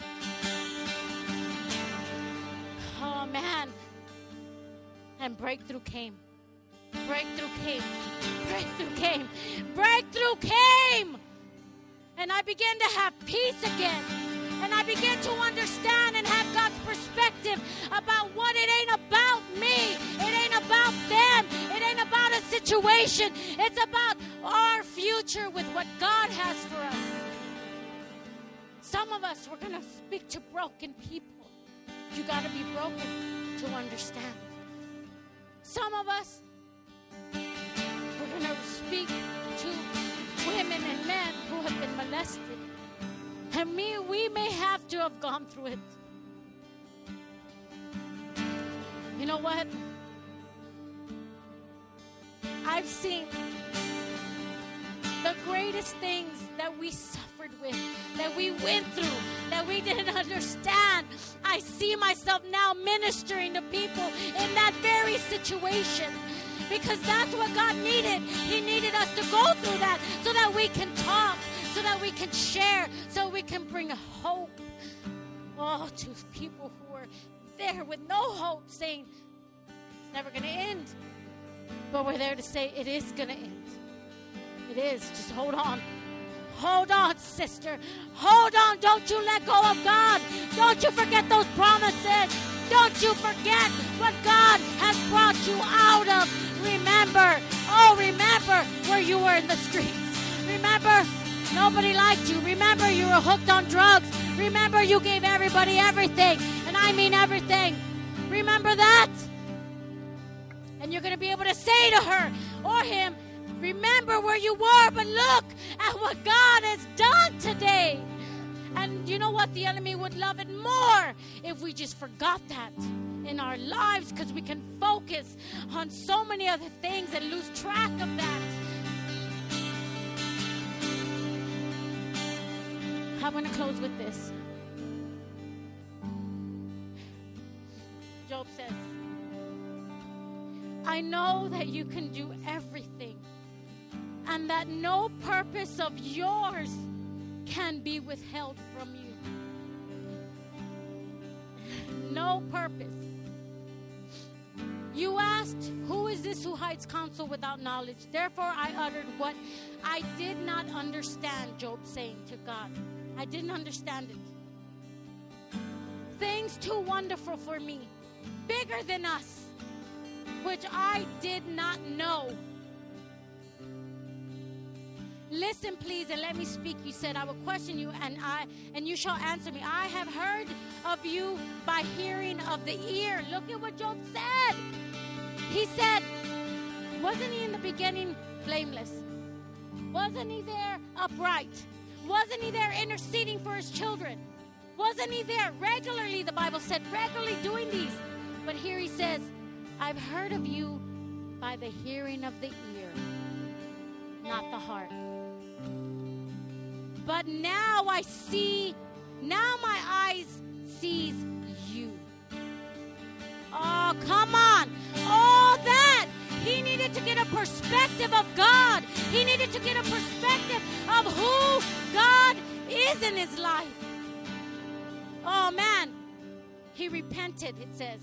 Oh, man. And breakthrough came. Breakthrough came. Breakthrough came. Breakthrough came. And I began to have peace again. And I began to understand and have God's perspective about what it ain't about me. It ain't about them. It ain't about a situation. It's about our future with what God has for us. Some of us, we're going to speak to broken people. You got to be broken to understand. Some of us, we're going to speak to women and men who have been molested. And me, we may have to have gone through it. You know what? I've seen the greatest things that we suffered with, that we went through, that we didn't understand. I see myself now ministering to people in that very situation. Because that's what God needed. He needed us to go through that so that we can talk, so that we can share, so we can bring hope. Oh, to people who are there with no hope, saying it's never going to end. But we're there to say it is going to end. It is. Just hold on. Hold on, sister. Hold on. Don't you let go of God. Don't you forget those promises. Don't you forget what God has brought you out of. Remember, oh, remember where you were in the streets. Remember, no nobody liked you. Remember, you were hooked on drugs. Remember, you gave everybody everything. And I mean everything. Remember that. And you're going to be able to say to her or him, remember where you were, but look at what God has done today. And you know what? The enemy would love it more if we just forgot that in our lives, because we can focus on so many other things and lose track of that. I'm going to close with this. Job says, I know that you can do everything, and that no purpose of yours can be withheld from you. No purpose. You asked, who is this who hides counsel without knowledge? Therefore I uttered what I did not understand, Job saying to God. I didn't understand it. Things too wonderful for me, bigger than us, which I did not know. Listen, please, and let me speak. You said, I will question you, and I and you shall answer me. I have heard of you by hearing of the ear. Look at what Job said. He said, wasn't he in the beginning blameless? Wasn't he there upright? Wasn't he there interceding for his children? Wasn't he there regularly, the Bible said, regularly doing these? But here he says, I've heard of you by the hearing of the ear, not the heart. But now I see, now my eyes sees you. Oh, come on. All that. He needed to get a perspective of God. He needed to get a perspective of who God is in his life. Oh, man. He repented, it says.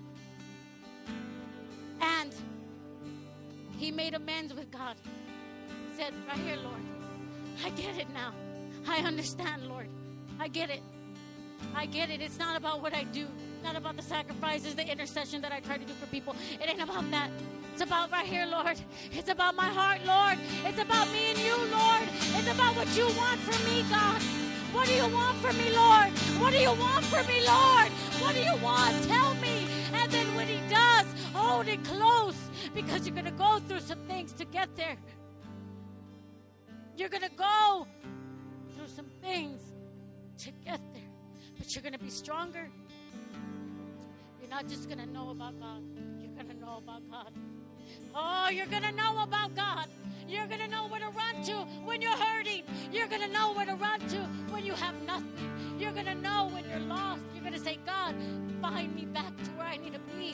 And he made amends with God. He said, right here, Lord, I get it now. I understand, Lord. I get it. I get it. It's not about what I do. It's not about the sacrifices, the intercession that I try to do for people. It ain't about that. It's about right here, Lord. It's about my heart, Lord. It's about me and you, Lord. It's about what you want from me, God. What do you want from me, Lord? What do you want from me, Lord? What do you want? Tell me. And then when he does, hold it close, because you're going to go through some things to get there. You're going to go through some things to get there. But you're going to be stronger. You're not just going to know about God. You're going to know about God. Oh, you're going to know about God. You're going to know where to run to when you're hurting. You're going to know where to run to when you have nothing. You're going to know when you're lost. You're going to say, God, find me back to where I need to be.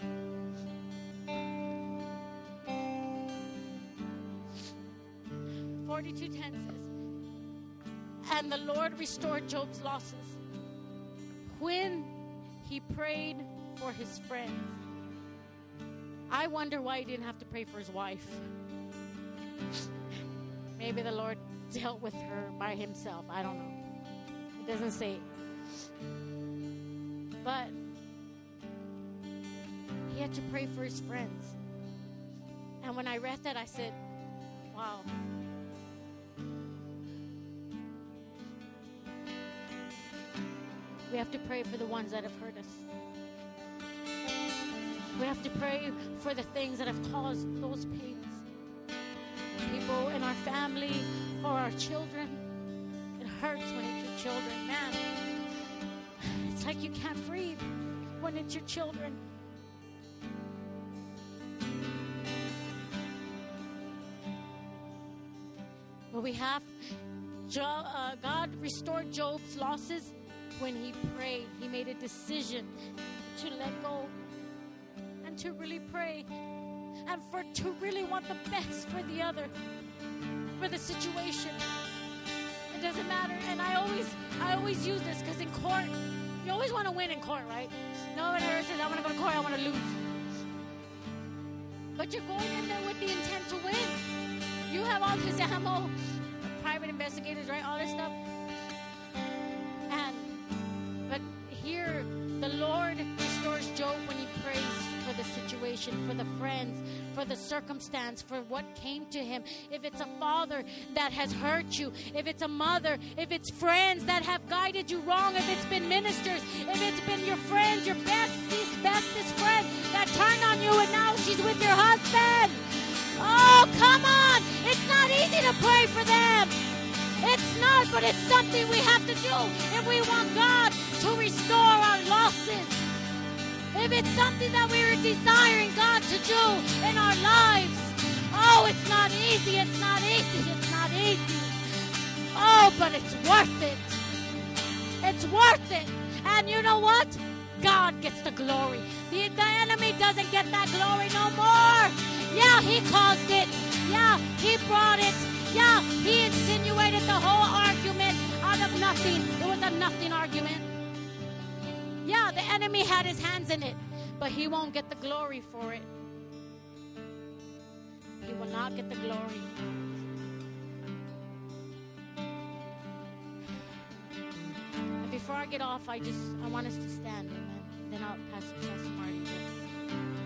forty-two ten says, and the Lord restored Job's losses when he prayed for his friends. I wonder why he didn't have to pray for his wife. Maybe the Lord dealt with her by himself. I don't know. It doesn't say. But he had to pray for his friends. And when I read that, I said, wow. We have to pray for the ones that have hurt us. We have to pray for the things that have caused those pains. People in our family or our children. It hurts when it's your children. Man, it's like you can't breathe when it's your children. But we have, uh, God restored Job's losses when he prayed. He made a decision to let go and to really pray and for to really want the best for the other, for the situation. It doesn't matter. And I always I always use this because in court, you always want to win in court, right? No one ever says, I want to go to court, I want to lose. But you're going in there with the intent to win. You have all this ammo, private investigators, right? All this stuff. And but here, the Lord restores Job when he prays for the situation, for the friends, for the circumstance, for what came to him. If it's a father that has hurt you, if it's a mother, if it's friends that have guided you wrong, if it's been ministers, if it's been your friends, your bestest, bestest friend that turned on you and now she's with your husband. Oh, come on. It's not easy to pray for them. It's not, but it's something we have to do if we want God to restore our losses. If it's something that we are desiring God to do in our lives. Oh, it's not easy, it's not easy, it's not easy. Oh, but it's worth it. It's worth it. And you know what? God gets the glory. The, the enemy doesn't get that glory no more. Yeah, he caused it. Yeah, he brought it. Yeah, he insinuated the whole argument out of nothing. It was a nothing argument. Yeah, the enemy had his hands in it, but he won't get the glory for it. He will not get the glory. And before I get off, I just, I want us to stand, amen. Then I'll pass it to Pastor Marty.